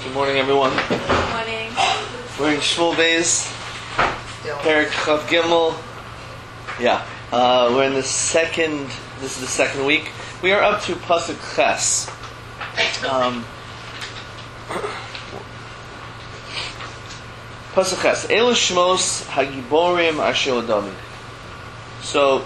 Good morning, everyone. Good morning. We're in Shmuel Beis, Perek Chav Gimel. Yeah, we're in the second. This is the second week. We are up to Pasuk Ches. Pasuk Ches. Elu Shmos Hagiborim Asher David. So,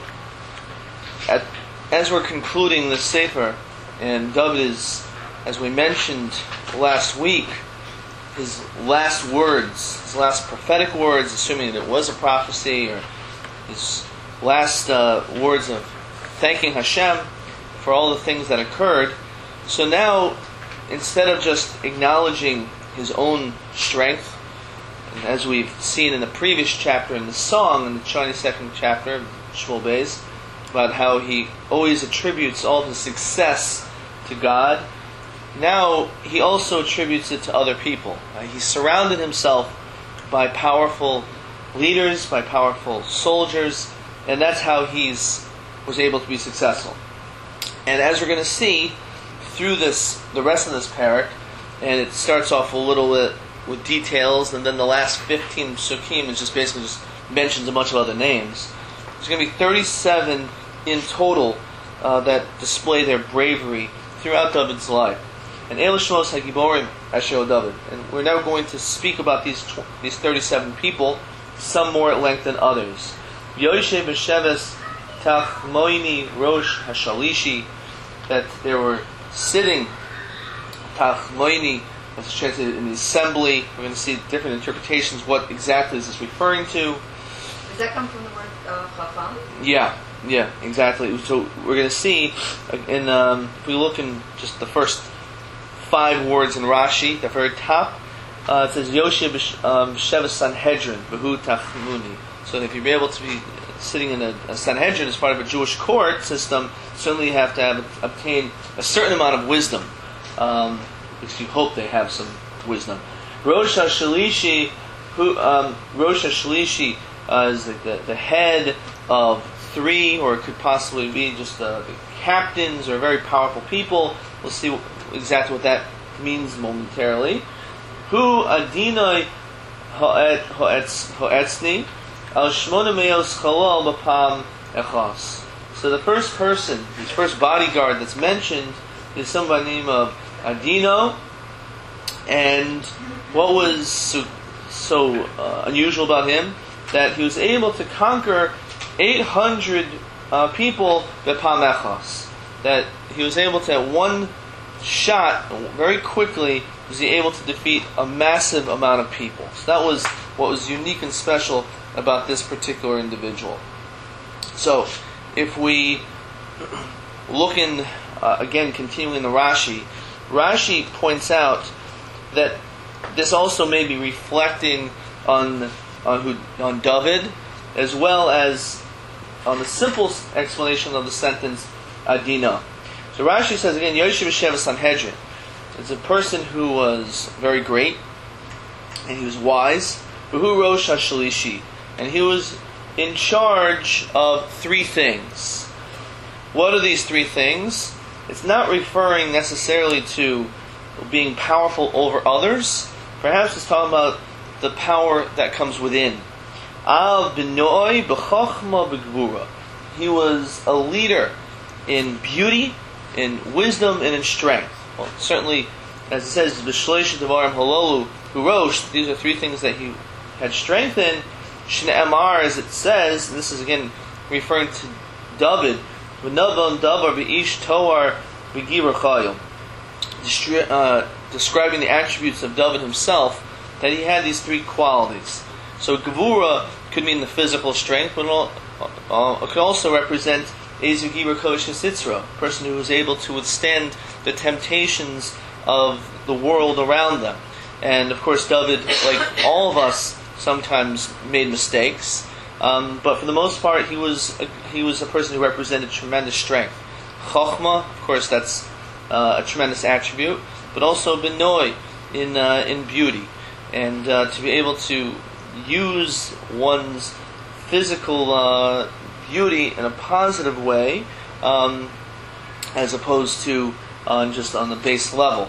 as we're concluding the Sefer, and David is, as we mentioned last week, his last words, his last prophetic words, assuming that it was a prophecy, or his last words of thanking Hashem for all the things that occurred. So now, instead of just acknowledging his own strength, and as we've seen in the previous chapter in the song, in the 22nd chapter of Shmuel Beis, about how he always attributes all his success to God, now he also attributes it to other people. He surrounded himself by powerful leaders, by powerful soldiers, and that's how he was able to be successful. And as we're going to see through this, the rest of this parak, and it starts off a little bit with details, and then the last 15 psukim is just basically just mentions a bunch of other names. There's going to be 37 in total that display their bravery throughout David's life. And Elu Shmos Hagiborim Asher David. And we're now going to speak about these 37 people, some more at length than others. Yoshe B'Sheves Tachmoini Rosh Hashalishi, that they were sitting Tachmoini, as translated in the assembly. We're going to see different interpretations. What exactly is this referring to? Does that come from the word chafam? Yeah, exactly. So we're going to see, if we look in just the first 5 words in Rashi, the very top, it says Yoshe B'Sheves Sanhedrin Behu Tachmuni. So if you're able to be sitting in a Sanhedrin as part of a Jewish court system, certainly you have to obtain a certain amount of wisdom. Because you hope they have some wisdom. Rosh Hashalishi, is the head of 3, or it could possibly be just the captains or very powerful people. We'll see exactly what that means momentarily. Hu adinoi ho'etzni al shmona meos chalal b'pam echas. So the first person, his first bodyguard that's mentioned, is somebody by the name of Adino. And what was so unusual about him, that he was able to conquer 800 people b'pam echas. That he was able to, at one shot, very quickly, was he able to defeat a massive amount of people. So that was what was unique and special about this particular individual. So, if we look in, again, continuing the Rashi points out that this also may be reflecting on David, as well as on the simple explanation of the sentence Adina. So Rashi says again, Yoshe B'Sheves Sanhedrin. It's a person who was very great, and he was wise. Behu Rosh Hashalishi, and he was in charge of 3 things. What are these 3 things? It's not referring necessarily to being powerful over others. Perhaps it's talking about the power that comes within. Al B'noi B'chochma B'gvura. He was a leader in beauty, in wisdom, and in strength. Well, certainly, as it says, B'shleisha Devarim Halolu Hurosh, these are 3 things that he had strength in. Shne'emar, as it says, and this is again referring to David, V'navan Davar B'ish Toar B'givur Chayil, describing the attributes of David himself, that he had these 3 qualities. So Gevura could mean the physical strength, but it could also represent Ezu Gibur Kodesh Sitzra, a person who was able to withstand the temptations of the world around them. And of course David, like all of us, sometimes made mistakes, but for the most part he was a person who represented tremendous strength. Chochma, of course, that's a tremendous attribute, but also benoi, in beauty, and to be able to use one's physical beauty in a positive way, as opposed to just on the base level.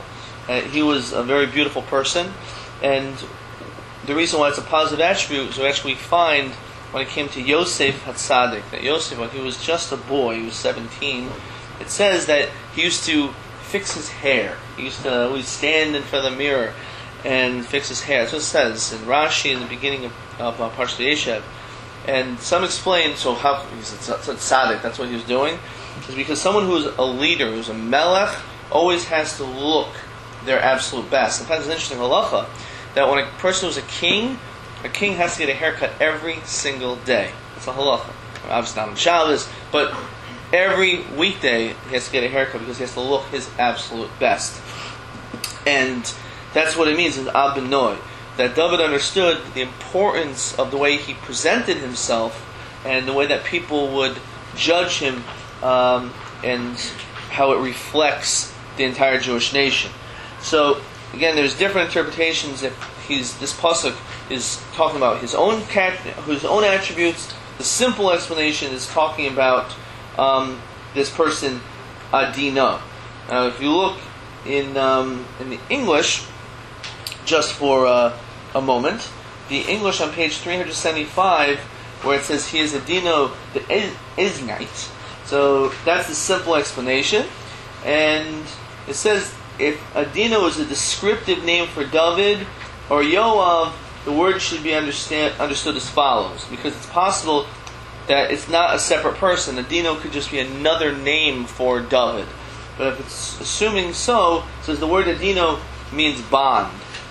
He was a very beautiful person, and the reason why it's a positive attribute is actually we find when it came to Yosef HaTzadik, that Yosef, when he was just a boy, he was 17, it says that he used to fix his hair. He used to always stand in front of the mirror and fix his hair. That's what it says in Rashi in the beginning of Parshat Yeshev. And some explain, so how, he's a tzaddik, that's what he was doing, is because someone who's a leader, who's a melech, always has to look their absolute best. In fact, it's an interesting halacha that when a person who's a king has to get a haircut every single day. It's a halacha. Obviously not on Shabbos, but every weekday he has to get a haircut because he has to look his absolute best. And that's what it means in Ab B'noi, that David understood the importance of the way he presented himself and the way that people would judge him, and how it reflects the entire Jewish nation. So again, there's different interpretations. If this pasuk is talking about his own attributes, the simple explanation is talking about this person Adino. Now, if you look in the English, just for a moment, the English on page 375, where it says he is Adino the Iznite. So that's the simple explanation, and it says if Adino is a descriptive name for David or Yoav, the word should be understood as follows, because it's possible that it's not a separate person. Adino could just be another name for David. But if it's assuming so, it says the word Adino means bond.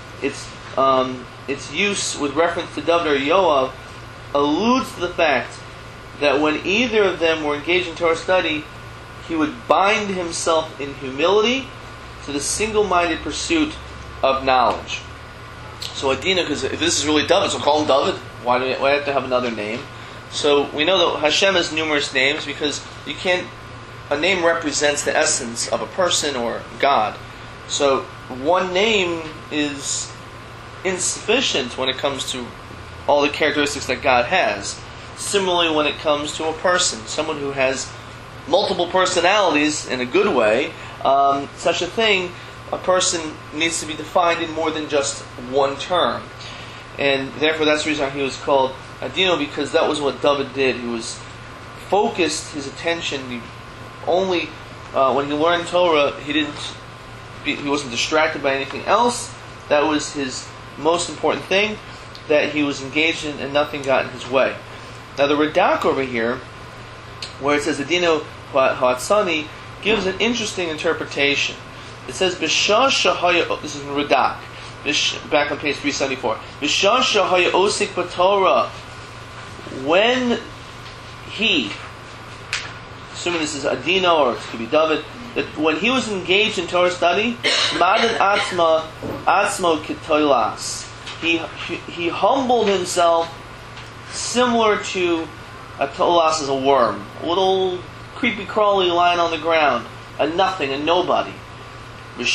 Its use with reference to David or Yoav alludes to the fact that when either of them were engaged in Torah study, he would bind himself in humility to the single-minded pursuit of knowledge. So Adina, because if this is really David, so call him David. Why do I have to have another name? So we know that Hashem has numerous names because a name represents the essence of a person or God. So one name is insufficient when it comes to all the characteristics that God has. Similarly, when it comes to a person, someone who has multiple personalities in a good way, such a thing, a person needs to be defined in more than just one term. And therefore that's the reason he was called Adino, because that was what David did. He was focused his attention. When he learned Torah, he wasn't distracted by anything else. That was his most important thing that he was engaged in, and nothing got in his way. Now the Radak over here, where it says Adino Ha'atzani, gives an interesting interpretation. It says B'shah Shahaya, this is in Radak, back on page 374. B'shah Shahaya Osik B'Torah, when he, assuming this is Adino or it could be David, that when he was engaged in Torah study, Madan Atzmo Kitoilas, he humbled himself similar to a tolas is a worm, a little creepy crawly lying on the ground, a nothing, a nobody. But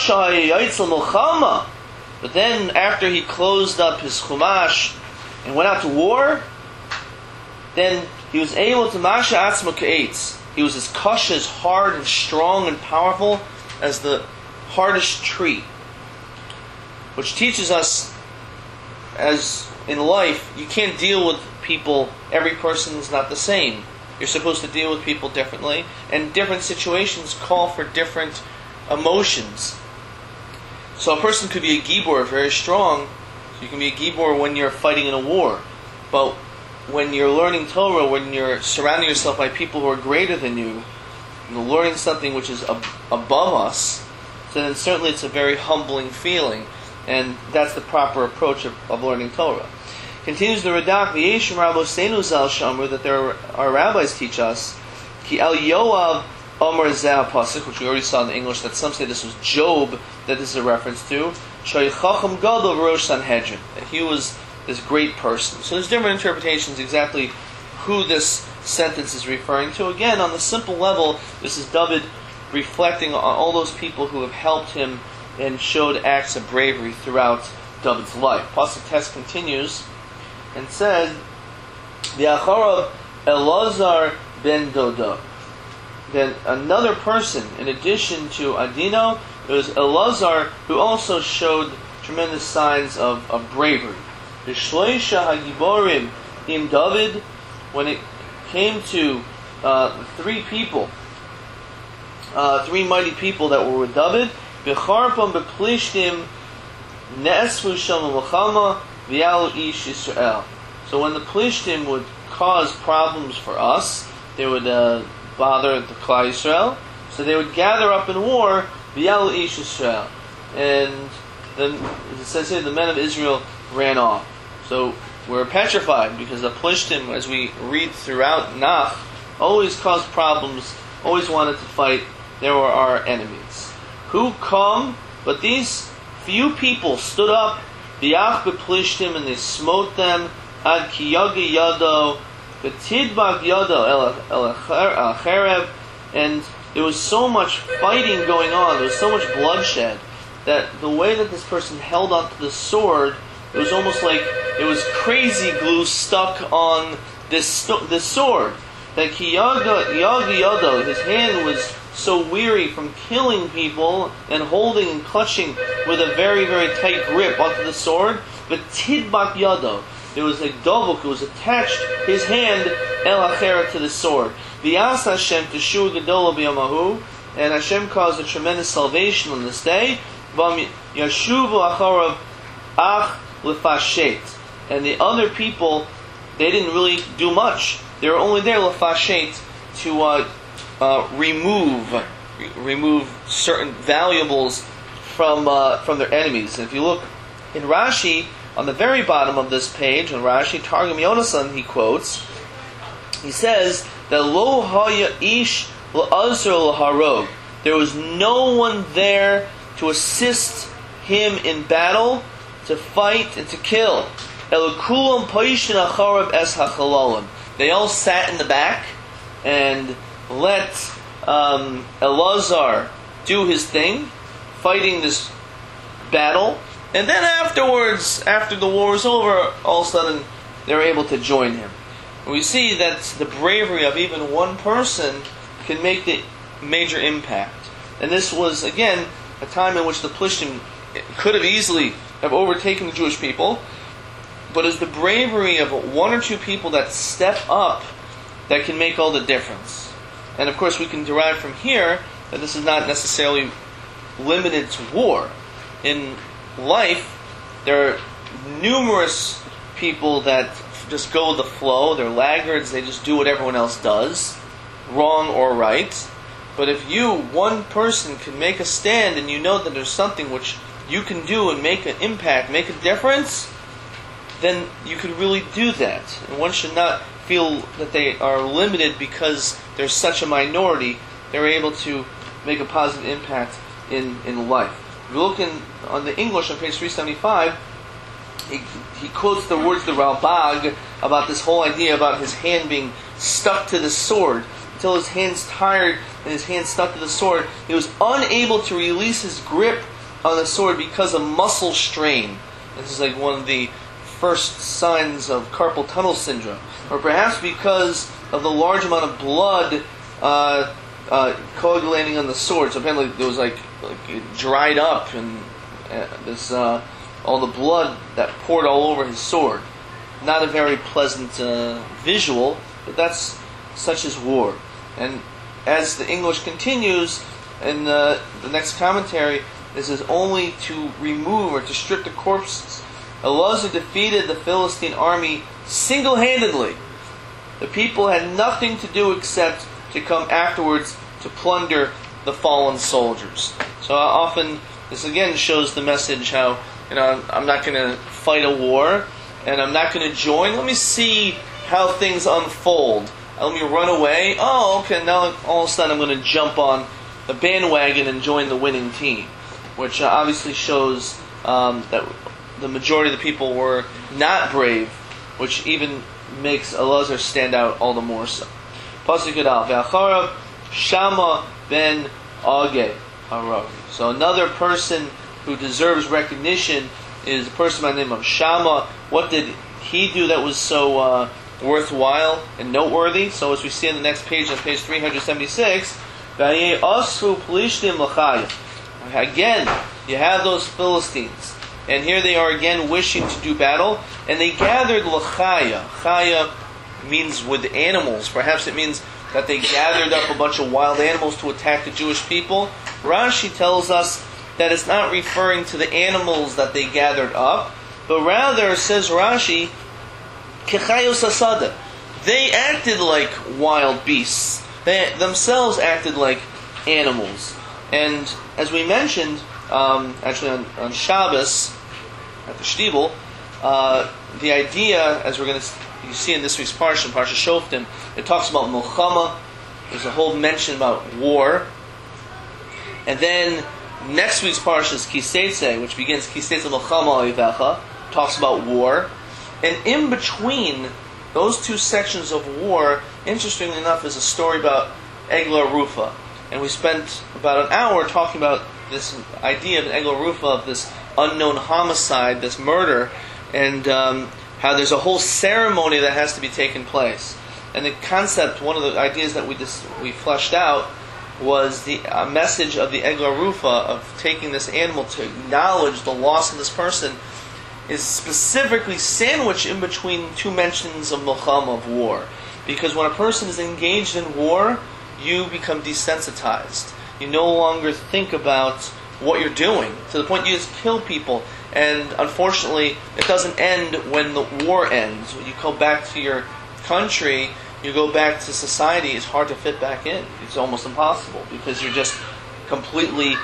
then after he closed up his chumash and went out to war, then he was able to masha atzma ka'etz. He was as kasha, as hard and strong and powerful as the hardest tree. Which teaches us, as in life, you can't deal with people, every person is not the same. You're supposed to deal with people differently, and different situations call for different emotions. So a person could be a gibor, very strong. You can be a gibor when you're fighting in a war. But when you're learning Torah, when you're surrounding yourself by people who are greater than you, you're learning something which is above us, then certainly it's a very humbling feeling. And that's the proper approach of learning Torah. Continues the Radak, V'yeshim Rabosenu Zal Shomer, that our rabbis teach us, Ki El Yoav Omer Zeh HaPasuk, which we already saw in the English, that some say this was Job that this is a reference to, Shoy Chacham Gadol V'Rosh Sanhedrin, that he was this great person. So there's different interpretations exactly who this sentence is referring to. Again, on the simple level, this is David reflecting on all those people who have helped him and showed acts of bravery throughout David's life. Pasuk Tes continues and says, V'acharav Elazar ben Dodo. Then another person, in addition to Adino, There was Elazar, who also showed tremendous signs of bravery. The Shloisha Hagiborim in David, when it came to three mighty people that were with David, B'charpam b'plishtim ne'esvu sham l'chama v'yalu ish Yisrael. So when the Plishtim would cause problems for us, they would bother the Klal Yisrael, so they would gather up in war, v'yalu ish Yisrael. And then, as it says here, the men of Israel ran off. So we're petrified, because the Plishtim, as we read throughout Nach, always caused problems, always wanted to fight. They were our enemies. Who come? But these few people stood up, V'yach b'plishtim, and they smote them, ad ki yaga yado, v'tidbak yado el acherev, and there was so much fighting going on, there was so much bloodshed, that the way that this person held onto the sword, it was almost like it was crazy glue stuck on this sword. That ki yaga yado, his hand was so weary from killing people and holding and clutching with a very, very tight grip onto the sword. But tidbak yado, there was a dovuk, it was attached, his hand, el achera, to the sword. V'yas Hashem teshuah gedola b'yamahu, and Hashem caused a tremendous salvation on this day. V'am yashuvu acharav ach lefashet. And the other people, they didn't really do much. They were only there lefashet, to remove certain valuables from their enemies. And if you look in Rashi, on the very bottom of this page, on Rashi, Targum Yonasan, he quotes, he says that Lo haya ish la'azr l'harog. There was no one there to assist him in battle, to fight and to kill. Elukulam paishin acharab es hachalalim. They all sat in the back and let Elazar do his thing, fighting this battle, and then afterwards, after the war was over, all of a sudden they were able to join him. And we see that the bravery of even one person can make the major impact. And this was, again, a time in which the Plishtim could have easily have overtaken the Jewish people, but it's the bravery of one or two people that step up that can make all the difference. And of course we can derive from here that this is not necessarily limited to war. In life, there are numerous people that just go with the flow. They're laggards, they just do what everyone else does, wrong or right. But if you, one person, can make a stand and you know that there's something which you can do and make an impact, make a difference, then you can really do that. And one should not feel that they are limited because there's such a minority. They're able to make a positive impact in life. If you look on the English on page 375, he quotes the words of the Ralbag about this whole idea about his hand being stuck to the sword. Until his hand's tired and his hand stuck to the sword, he was unable to release his grip on the sword because of muscle strain. This is like one of the first signs of carpal tunnel syndrome. Or perhaps because of the large amount of blood coagulating on the sword. So apparently there was like it dried up, and this all the blood that poured all over his sword. Not a very pleasant visual, but that's such as war. And as the English continues in the next commentary, this is only to remove or to strip the corpses. Elazar defeated the Philistine army single-handedly. The people had nothing to do except to come afterwards to plunder the fallen soldiers. So often this again shows the message how, I'm not going to fight a war and I'm not going to join. Let me see how things unfold. Let me run away. Oh, okay, now all of a sudden I'm going to jump on the bandwagon and join the winning team. Which obviously shows that the majority of the people were not brave, which even makes Elazar stand out all the more so. Pasuk Yudal, Ve'acharav Shama ben Ageh Harav. So another person who deserves recognition is a person by the name of Shama. What did he do that was so worthwhile and noteworthy? So as we see on the next page, on page 376, Vayei Asfu Plishtim L'chayim. Again, you have those Philistines. And here they are again wishing to do battle. And they gathered l'chaya. Chaya means with animals. Perhaps it means that they gathered up a bunch of wild animals to attack the Jewish people. Rashi tells us that it's not referring to the animals that they gathered up, but rather, says Rashi, kechayos asada. They acted like wild beasts. They themselves acted like animals. And as we mentioned, actually on Shabbos, at the Shtibel, the idea, as we're going to you see in this week's Parsha, Parsha Shoftim, it talks about Milchama. There's a whole mention about war. And then next week's Parsha is Kiseitze, which begins Kiseitze Milchama Oivecha, talks about war. And in between those two sections of war, interestingly enough, is a story about Eglah Rufa. And we spent about an hour talking about this idea of Eglah Rufa, of this unknown homicide, this murder, and how there's a whole ceremony that has to be taken place. And the concept, one of the ideas that we fleshed out, was the message of the Eglah Rufa, of taking this animal to acknowledge the loss of this person, is specifically sandwiched in between two mentions of Milchama, of war. Because when a person is engaged in war, you become desensitized. You no longer think about what you're doing, to the point you just kill people. And unfortunately, it doesn't end when the war ends. When you go back to your country, you go back to society, it's hard to fit back in. It's almost impossible, because you're just completely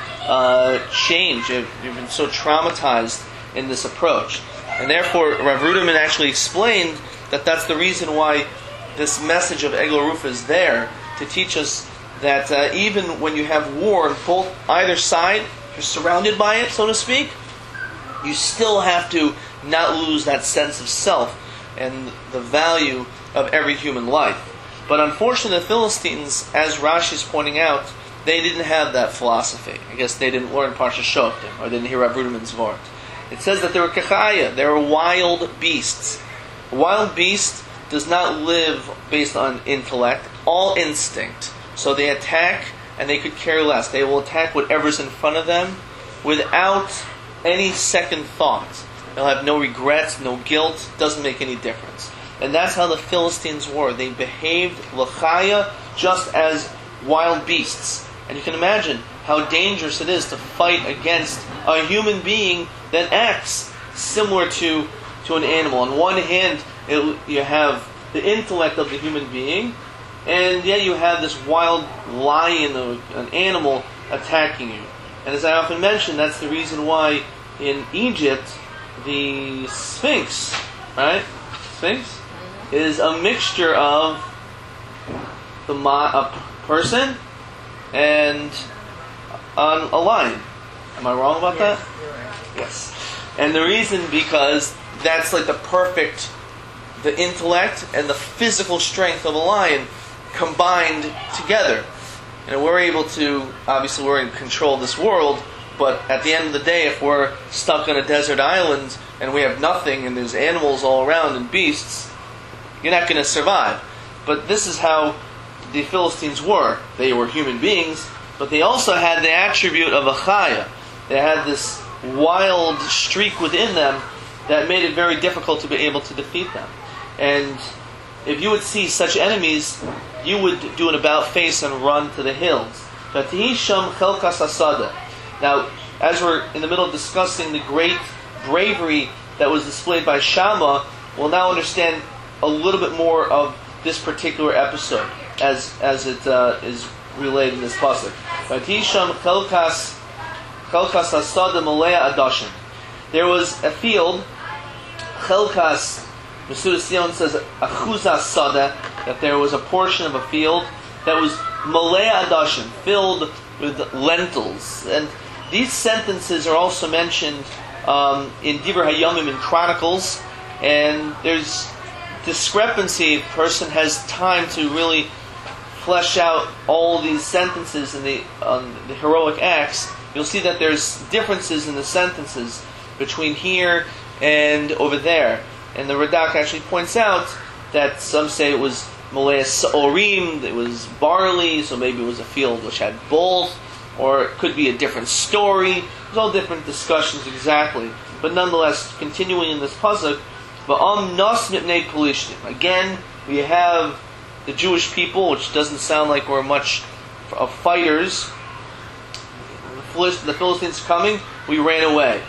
changed. You've been so traumatized in this approach. And therefore, Rav Ruderman actually explained that that's the reason why this message of Eglah Rufa is there, to teach us that even when you have war on either side, you're surrounded by it, so to speak, you still have to not lose that sense of self and the value of every human life. But unfortunately, the Philistines, as Rashi is pointing out, they didn't have that philosophy. I guess they didn't learn Parsha Shoftim, or didn't hear Rav Ruderman's Vort. It says that they were kechaya, they were wild beasts. A wild beast does not live based on intellect, all instinct. So they attack, and they could care less. They will attack whatever's in front of them without any second thought. They'll have no regrets, no guilt. Doesn't make any difference. And that's how the Philistines were. They behaved l'chaya, just as wild beasts. And you can imagine how dangerous it is to fight against a human being that acts similar to an animal. On one hand, you have the intellect of the human being, and yet you have this wild lion, or an animal, attacking you. And as I often mention, that's the reason why in Egypt, the Sphinx, right? Sphinx is a mixture of a person and a lion. Am I wrong about that? You're right. Yes. And the reason, because that's like the intellect and the physical strength of a lion combined together. And we're able to, obviously we're in control of this world, but at the end of the day, if we're stuck on a desert island and we have nothing and there's animals all around and beasts, you're not going to survive. But this is how the Philistines were. They were human beings, but they also had the attribute of a chaya. They had this wild streak within them that made it very difficult to be able to defeat them. And if you would see such enemies, you would do an about face and run to the hills. Now, as we're in the middle of discussing the great bravery that was displayed by Shammah, we'll now understand a little bit more of this particular episode as it is relayed in this pasuk. There was a field, Chelkas, Mesudas Sion says, Achuzas Sada, that there was a portion of a field that was Malei Adashim, filled with lentils. And these sentences are also mentioned in Divrei Hayamim in Chronicles, and there's discrepancy. A person has time to really flesh out all these sentences in the heroic acts. You'll see that there's differences in the sentences between here and over there. And the Radak actually points out that some say it was Malei Sa'orim, it was barley, so maybe it was a field which had both, or it could be a different story. There's all different discussions exactly. But nonetheless, continuing in this pasuk, Va'am nos mipnei Pelishtim. Again, we have the Jewish people, which doesn't sound like we're much of fighters. The Philistines coming, we ran away.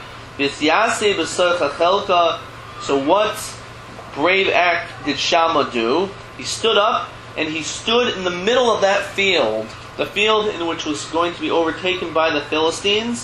So what brave act did Shammah do? He stood up, and he stood in the middle of that field, the field in which was going to be overtaken by the Philistines,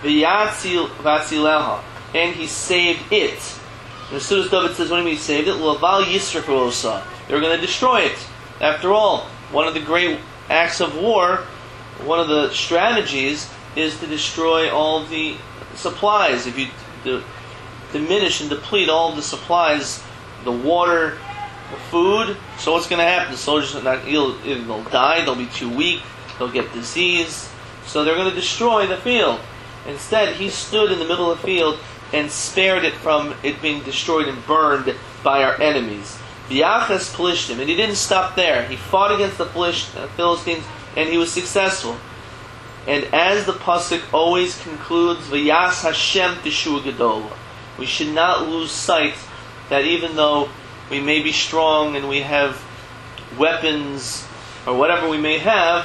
and he saved it. And as soon as David says, what do you mean he saved it? Laval Yisrafu Osa. They were going to destroy it. After all, one of the great acts of war, one of the strategies, is to destroy all the supplies. If you diminish and deplete all the supplies, the water, the food, so what's going to happen? The soldiers they'll die, they'll be too weak, they'll get disease, so they're going to destroy the field. Instead, he stood in the middle of the field and spared it from it being destroyed and burned by our enemies. V'yachas Pelishtim, and he didn't stop there. He fought against the Philistines, and he was successful. And as the pasuk always concludes, V'yas Hashem Teshua Gedola. We should not lose sight that even though we may be strong and we have weapons or whatever we may have,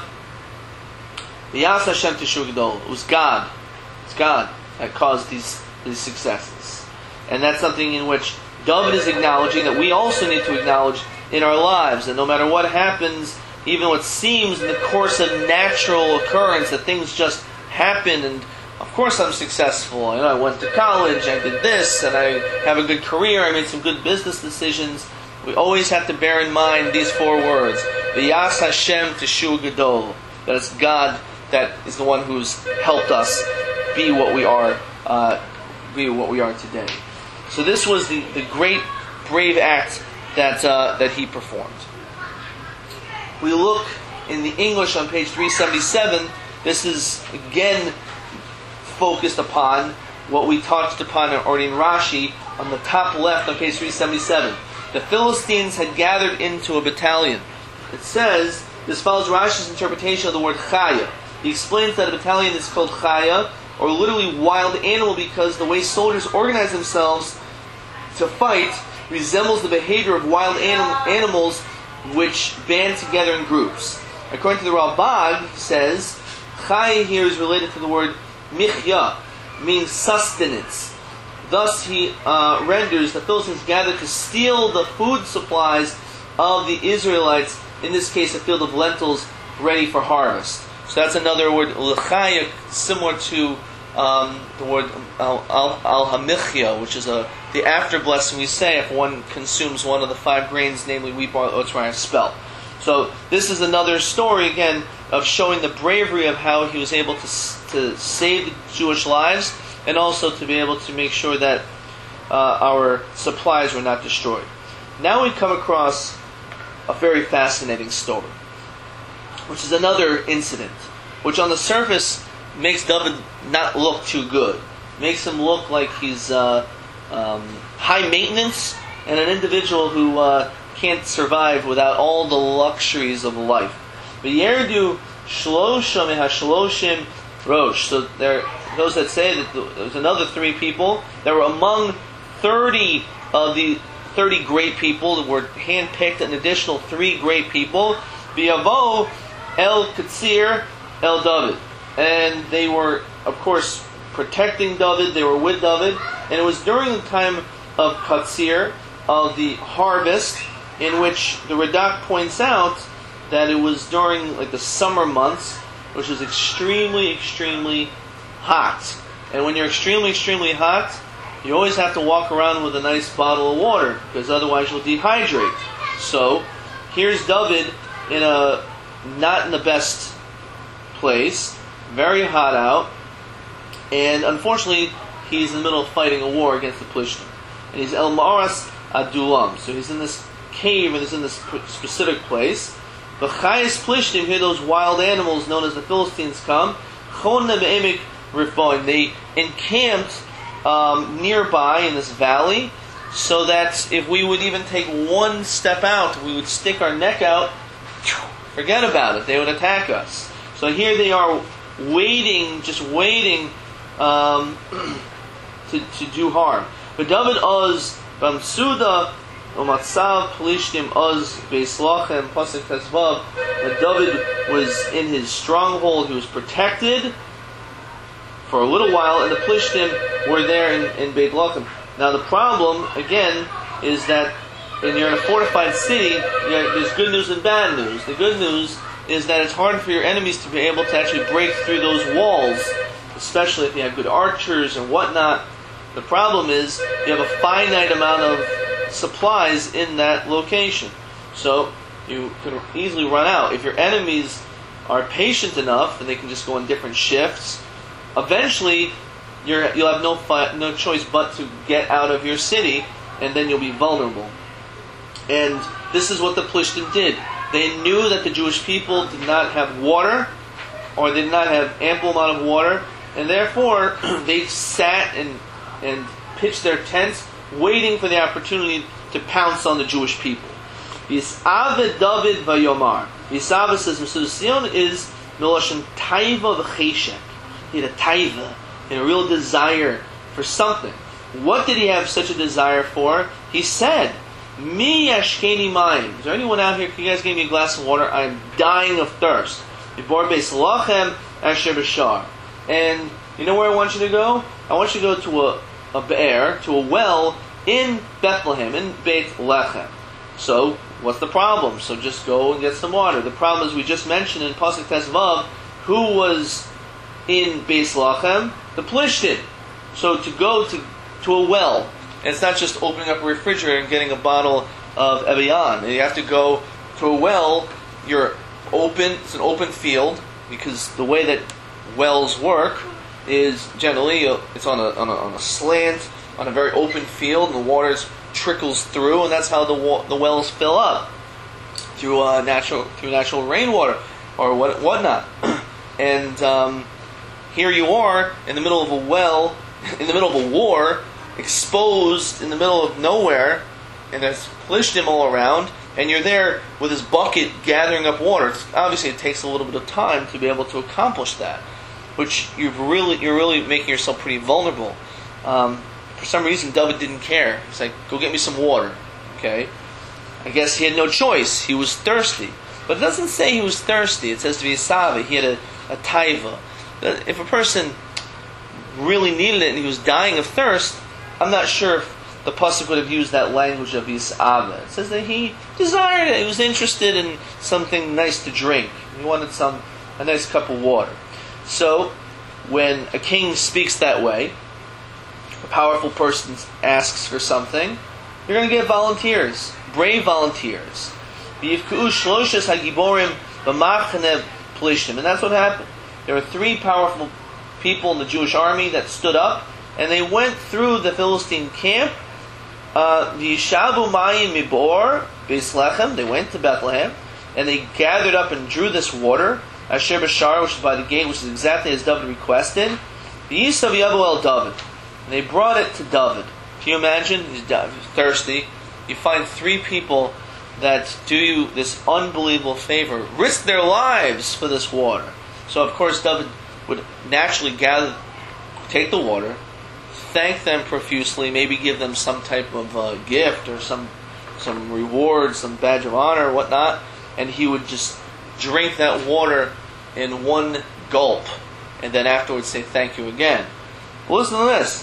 V'yas Hashem Teshua Gedola. It was God. It's God that caused these successes. And that's something in which David is acknowledging that we also need to acknowledge in our lives. And no matter what happens, even what seems in the course of natural occurrence, that things just happen, and of course I'm successful. I went to college, I did this, and I have a good career, I made some good business decisions. We always have to bear in mind these four words. V'yas Hashem Teshua Gadol. That it's God that is the one who's helped us be what we are today. So this was the great, brave act that he performed. We look in the English on page 377. This is again focused upon what we touched upon already in Rashi on the top left on page 377. The Philistines had gathered into a battalion. It says, this follows Rashi's interpretation of the word chaya. He explains that a battalion is called chaya, or literally wild animal, because the way soldiers organize themselves to fight resembles the behavior of wild animals which band together in groups. According to the Ralbag, he says, chaya here is related to the word michya, means sustenance. Thus he renders the Philistines gathered to steal the food supplies of the Israelites, in this case a field of lentils ready for harvest. So that's another word, l'chaya, similar to the word al-hamichya, which is the after blessing we say if one consumes one of the 5 grains, namely wheat, barley, oats, rye, and spelt. So this is another story, again, of showing the bravery of how he was able to save the Jewish lives, and also to be able to make sure that our supplies were not destroyed. Now we come across a very fascinating story, which is another incident, which on the surface makes David not look too good. Makes him look like he's high maintenance and an individual who can't survive without all the luxuries of life. V'yerdu shlosha mehashloshim rosh. So there are those that say that there's another 3 people that were among 30 of the 30 great people that were handpicked, an additional 3 great people. V'yavo el katsir el David. And they were, of course, protecting David, they were with David, and it was during the time of Katsir, of the harvest, in which the Radak points out that it was during the summer months, which was extremely, extremely hot. And when you're extremely, extremely hot, you always have to walk around with a nice bottle of water, because otherwise you'll dehydrate. So, here's David not in the best place, very hot out, and unfortunately he's in the middle of fighting a war against the Plishtim. And he's El Ma'aras Adulam. So he's in this cave and he's in this specific place. The Chayas Plishtim, here those wild animals known as the Philistines come. Chonna Be'emek Rifoin. They encamped nearby in this valley, so that if we would even take one step out, we would stick our neck out, forget about it, they would attack us. So here they are waiting, to do harm. But David Oz Bamsuda Umatzav Plishtim Oz Beis Lachem Pasuk Tezvav. That David was in his stronghold. He was protected for a little while, and the Plishtim were there in Beit Lachem. Now the problem again is that when you're in a fortified city, there's good news and bad news. The good news is that it's hard for your enemies to be able to actually break through those walls, especially if you have good archers and whatnot. The problem is you have a finite amount of supplies in that location. So you can easily run out. If your enemies are patient enough and they can just go in different shifts, eventually you'll have no choice but to get out of your city, and then you'll be vulnerable. And this is what the Plishtim did. They knew that the Jewish people did not have water, or did not have ample amount of water, and therefore they sat and pitched their tents, waiting for the opportunity to pounce on the Jewish people. Yisave David vayomar. Yisave says Mesudasion is Miloshen Taiva v'cheshek. He had a taiva, and a real desire for something. What did he have such a desire for? He said, Mi yashkeni mayim. Is there anyone out here? Can you guys give me a glass of water? I'm dying of thirst. Bibor beis lachem asher b'shar. And you know where I want you to go? I want you to go to a be'er, to a well in Bethlehem, in Beit Lechem. So, what's the problem? So just go and get some water. The problem is we just mentioned in Pasuk Tezvav, who was in Beis Lachem? The Plishtim. So to go to a well, and it's not just opening up a refrigerator and getting a bottle of Evian. You have to go to a well. It's an open field, because the way that wells work is generally it's on a slant, on a very open field, and the water trickles through, and that's how the wells fill up through natural rainwater or whatnot. And here you are in the middle of a well, in the middle of a war, exposed in the middle of nowhere, and there's Plishtim all around, and you're there with this bucket gathering up water. Obviously, it takes a little bit of time to be able to accomplish that, which you're really making yourself pretty vulnerable. For some reason, David didn't care. He's like, "Go get me some water." Okay, I guess he had no choice. He was thirsty, but it doesn't say he was thirsty. It says to be a Sava. He had a taiva. If a person really needed it and he was dying of thirst, I'm not sure if the pasuk would have used that language of Yisava. It says that he desired it. He was interested in something nice to drink. He wanted a nice cup of water. So, when a king speaks that way, a powerful person asks for something, you're going to get volunteers, brave volunteers. And that's what happened. There were 3 powerful people in the Jewish army that stood up, and they went through the Philistine camp. Yishavu mayim mibor beis lechem. They went to Bethlehem, and they gathered up and drew this water, asher b'shar, which is by the gate, which is exactly as David requested. Yisav yavu el David. And they brought it to David. Can you imagine? He's thirsty. You find 3 people that do you this unbelievable favor, risk their lives for this water. So of course David would naturally take the water, thank them profusely, maybe give them some type of gift or some reward, some badge of honor or whatnot, and he would just drink that water in one gulp, and then afterwards say thank you again. Well, listen to this.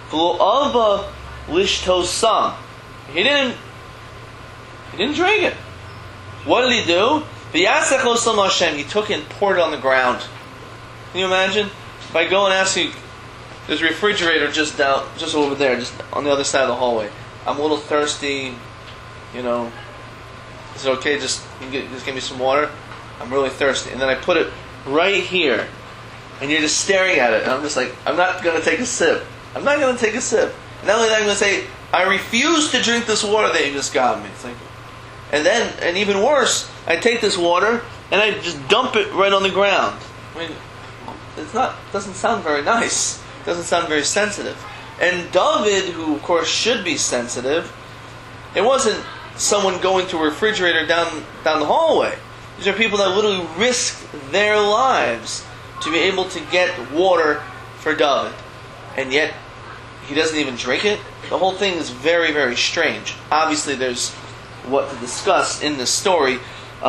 He didn't drink it. What did he do? He took it and poured it on the ground. Can you imagine? If I go and ask you, there's a refrigerator just over there, just on the other side of the hallway. I'm a little thirsty, is it okay? Just give me some water. I'm really thirsty. And then I put it right here, and you're just staring at it. And I'm just like, I'm not going to take a sip. I'm not going to take a sip. And not only that, I'm going to say, I refuse to drink this water that you just got me. It's like, and even worse, I take this water and I just dump it right on the ground. I mean, doesn't sound very nice. It doesn't sound very sensitive. And David, who of course should be sensitive, it wasn't someone going to a refrigerator down the hallway. These are people that literally risk their lives to be able to get water for David, and yet he doesn't even drink it. The whole thing is very, very strange. Obviously, there's what to discuss in this story.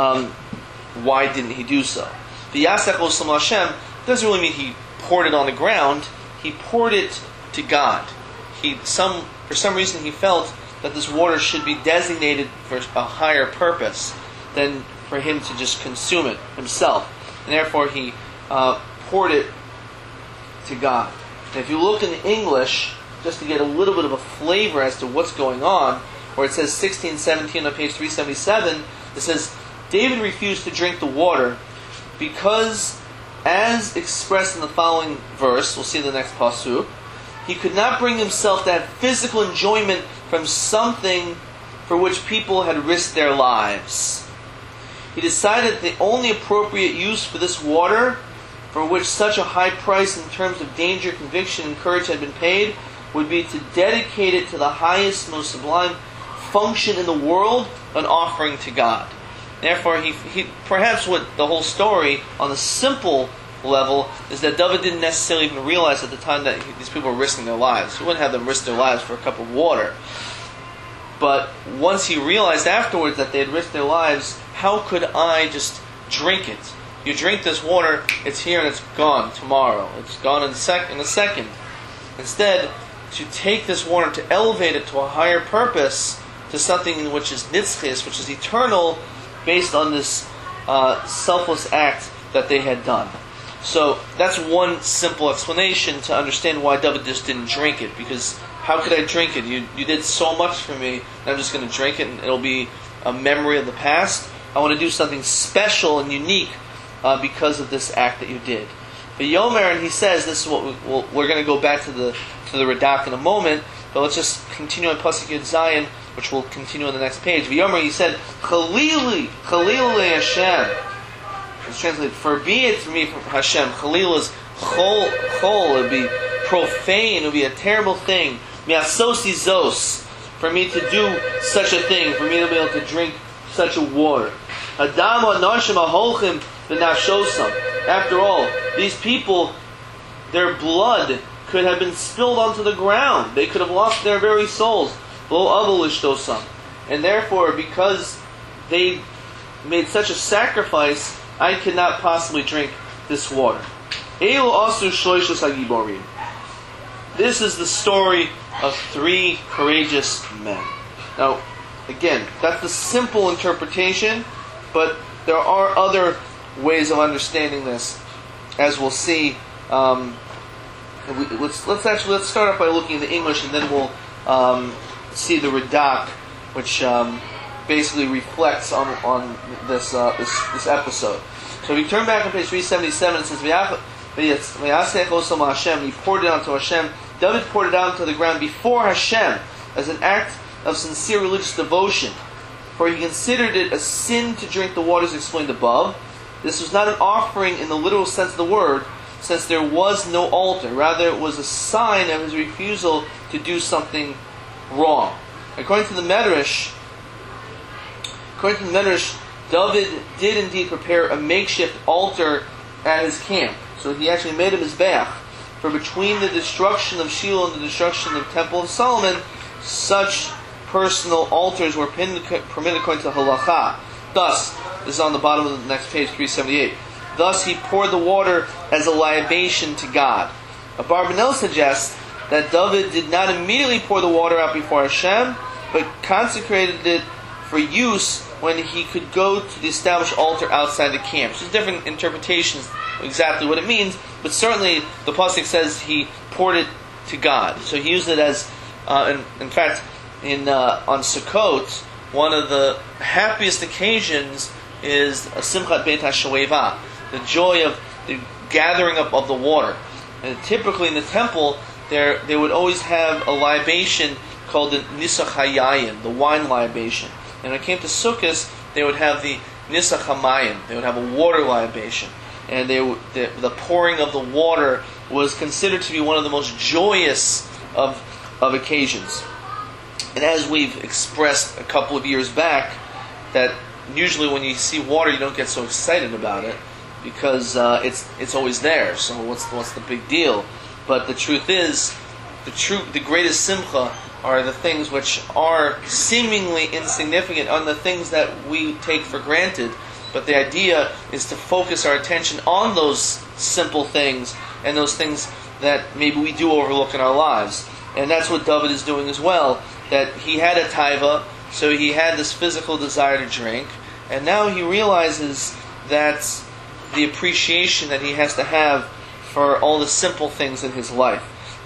Why didn't he do so? The Yasech Osam Hashem doesn't really mean he poured it on the ground. He poured it to God. For some reason, he felt that this water should be designated for a higher purpose than for him to just consume it himself. And therefore, he poured it to God. And if you look in English, just to get a little bit of a flavor as to what's going on, where it says 1617 on page 377, it says, David refused to drink the water because, as expressed in the following verse, we'll see the next pasuk, he could not bring himself to have physical enjoyment from something for which people had risked their lives. He decided that the only appropriate use for this water, for which such a high price in terms of danger, conviction, and courage had been paid, would be to dedicate it to the highest, most sublime function in the world, an offering to God. Therefore, he perhaps what the whole story, on the simple level, is that David didn't necessarily even realize at the time that these people were risking their lives. He wouldn't have them risk their lives for a cup of water. But once he realized afterwards that they had risked their lives, how could I just drink it? You drink this water, it's here and it's gone tomorrow. It's gone in a second. Instead, to take this water, to elevate it to a higher purpose, to something which is nitzchis, which is eternal, based on this selfless act that they had done. So that's one simple explanation to understand why David just didn't drink it, because how could I drink it? You did so much for me, and I'm just going to drink it and it'll be a memory of the past. I want to do something special and unique because of this act that you did. But Yomer, and he says, this is what we're going to go back to the Radak in a moment, but let's just continue on Pasuk Yud Zayin, which will continue on the next page. Yomer, he said, Chalili Hashem. It's translated, far be it from me from Hashem. Chalil is chol, it would be profane, it would be a terrible thing. Miasosi zos, for me to do such a thing, for me to be able to drink such a water. Adam anoshim aholchim v'nafshosam. After all, these people, their blood could have been spilled onto the ground. They could have lost their very souls. Lo avolishtosam. And therefore, because they made such a sacrifice, I cannot possibly drink this water. Elu asu shloishos hagiborim. This is the story of 3 courageous men. Now, again, that's the simple interpretation, but there are other ways of understanding this, as we'll see. Let's start off by looking at the English, and then we'll see the Radak, which basically reflects on this episode. So if you turn back on page 377, it says, "V'yasech osam Hashem." He poured it onto Hashem. David poured it out onto the ground before Hashem as an act of sincere religious devotion, for he considered it a sin to drink the waters explained above. This was not an offering in the literal sense of the word, since there was no altar. Rather, it was a sign of his refusal to do something wrong. According to the Medrash, David did indeed prepare a makeshift altar at his camp. So he actually made a mizbeach. For between the destruction of Shiloh and the destruction of the Temple of Solomon, such personal altars were permitted according to halacha. Thus, this is on the bottom of the next page, 378. Thus he poured the water as a libation to God. Abarbanel suggests that David did not immediately pour the water out before Hashem, but consecrated it for use when he could go to the established altar outside the camp. So there's different interpretations exactly what it means, but certainly the pasuk says he poured it to God. So he used it as, in fact, on Sukkot, one of the happiest occasions is a Simchat Beit HaShoeva, the joy of the gathering up of the water. And typically in the temple, they would always have a libation called the Nisach HaYayin, the wine libation. And when it came to Sukkot, they would have the Nisach HaMayim, they would have a water libation. And the pouring of the water was considered to be one of the most joyous of occasions. And as we've expressed a couple of years back, that usually when you see water you don't get so excited about it. because it's always there. So what's the big deal? But the truth is, the greatest simcha are the things which are seemingly insignificant, on the things that we take for granted. But the idea is to focus our attention on those simple things and those things that maybe we do overlook in our lives. And that's what David is doing as well. That he had a taiva, so he had this physical desire to drink, and now he realizes that the appreciation that he has to have for all the simple things in his life.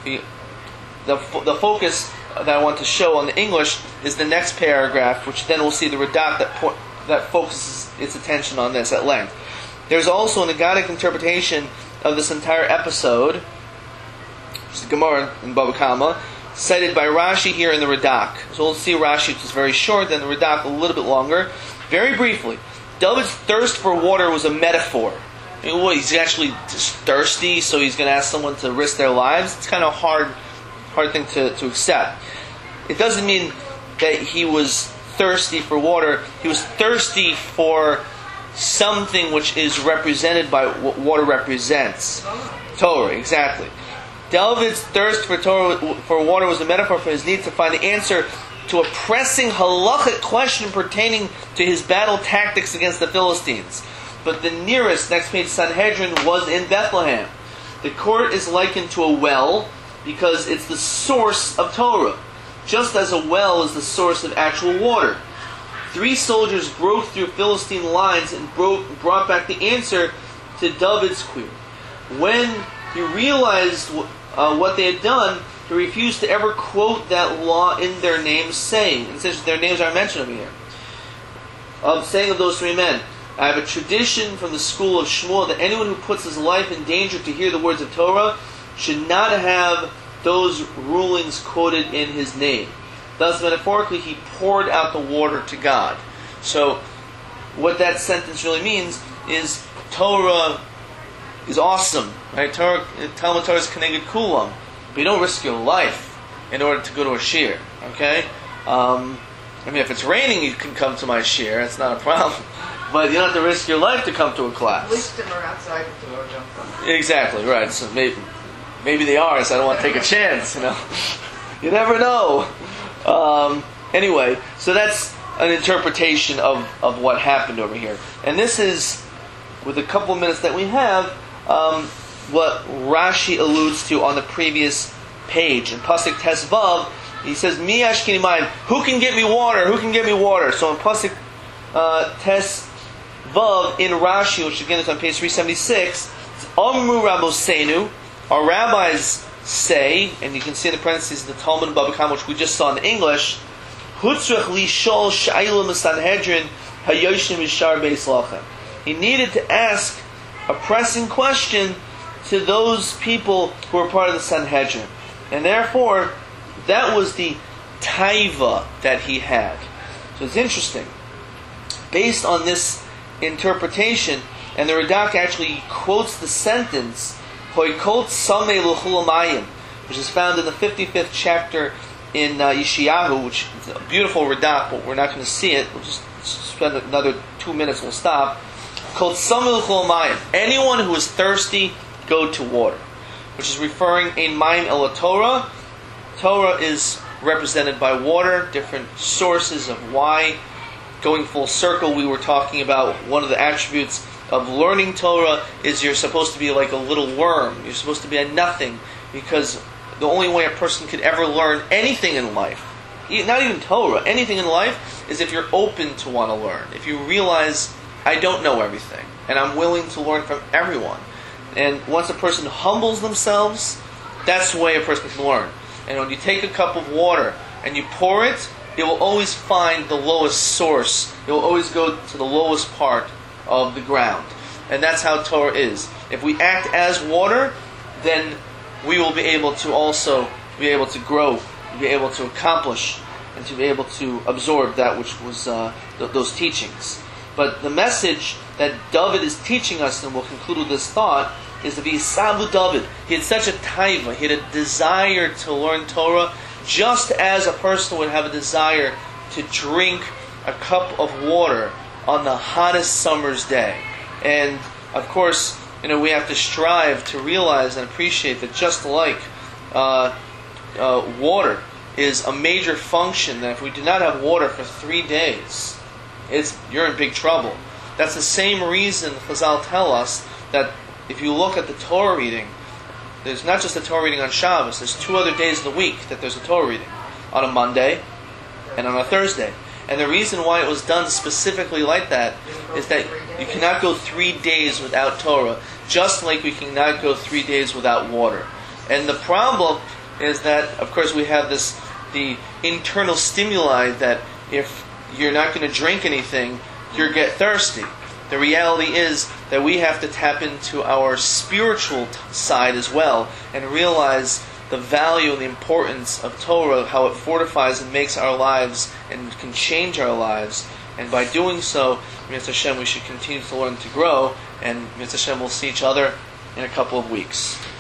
The focus that I want to show on the English is the next paragraph, which then we'll see the Radak that focuses its attention on this at length. There's also an Agadic interpretation of this entire episode, which is the Gemara in Baba Kama, cited by Rashi here in the Radak. So we'll see Rashi, which is very short, then the Radak a little bit longer. Very briefly, David's thirst for water was a metaphor. He's actually just thirsty, so he's going to ask someone to risk their lives. It's kind of a hard thing to accept. It doesn't mean that he was thirsty for water. He was thirsty for something which is represented by what water represents. Torah, exactly. David's thirst for water was a metaphor for his need to find the answer to a pressing halachic question pertaining to his battle tactics against the Philistines. But the next page, Sanhedrin, was in Bethlehem. The court is likened to a well because it's the source of Torah, just as a well is the source of actual water. 3 soldiers broke through Philistine lines and brought back the answer to David's query. When he realized what they had done, he refused to ever quote that law in their names, saying, and since their names are mentioned over here, saying of those 3 men, I have a tradition from the school of Shmuel that anyone who puts his life in danger to hear the words of Torah should not have those rulings quoted in his name. Thus, metaphorically, he poured out the water to God. So, what that sentence really means is Torah is awesome, right? Talmud Torah is Keneged Kulam, but you don't risk your life in order to go to a shir, okay? If it's raining, you can come to my shir, that's not a problem. But you don't have to risk your life to come to a class. At least them are outside the door, don't they? Exactly, right. So maybe they are, so I don't want to take a chance, You never know. Anyway, so that's an interpretation of what happened over here. And this is, with a couple of minutes that we have, what Rashi alludes to on the previous page. In Pasuk Tesvav, he says, Mi Ashkini Mayim, who can get me water? Who can get me water? So in Pasuk Tesvav, in Rashi, which again is on page 376, it's Amru Rabosenu, our rabbis say, and you can see in the parentheses the Talmud and Baba Kama, which we just saw in English, Hutzrach lishol sha'ilum Sanhedrin hayoshim mishar beis lachem. He needed to ask a pressing question to those people who were part of the Sanhedrin. And therefore, that was the taiva that he had. So it's interesting. Based on this interpretation, and the Radak actually quotes the sentence, Hoikot Sameh L'Chulamayim, which is found in the 55th chapter in Yeshayahu, which is a beautiful Radak, but we're not going to see it. We'll just spend another 2 minutes, we'll stop. Kot Sameh L'Chulamayim, anyone who is thirsty, go to water. Which is referring in Mayim El Torah. Torah is represented by water, different sources of why. Going full circle, we were talking about one of the attributes of learning Torah is you're supposed to be like a little worm. You're supposed to be a nothing, because the only way a person could ever learn anything in life, not even Torah, anything in life, is if you're open to want to learn. If you realize, I don't know everything, and I'm willing to learn from everyone. And once a person humbles themselves, that's the way a person can learn. And when you take a cup of water and you pour it, it will always find the lowest source. It will always go to the lowest part of the ground. And that's how Torah is. If we act as water, then we will be able to also be able to grow, be able to accomplish, and to be able to absorb that which was those teachings. But the message that David is teaching us, and we'll conclude with this thought, is to be Sabu David. He had such a taiva, he had a desire to learn Torah, just as a person would have a desire to drink a cup of water on the hottest summer's day. And of course, we have to strive to realize and appreciate that just like water is a major function, that if we do not have water for 3 days, you're in big trouble. That's the same reason Chazal tell us that if you look at the Torah reading, there's not just a Torah reading on Shabbos, there's 2 other days of the week that there's a Torah reading. On a Monday and on a Thursday. And the reason why it was done specifically like that is that you cannot go 3 days without Torah, just like we cannot go 3 days without water. And the problem is that, of course, we have the internal stimuli that if you're not going to drink anything, you'll get thirsty. The reality is that we have to tap into our spiritual side as well and realize the value and the importance of Torah, how it fortifies and makes our lives and can change our lives. And by doing so, Mitzvah Hashem, we should continue to learn to grow, and Mitzvah Hashem, we'll see each other in a couple of weeks.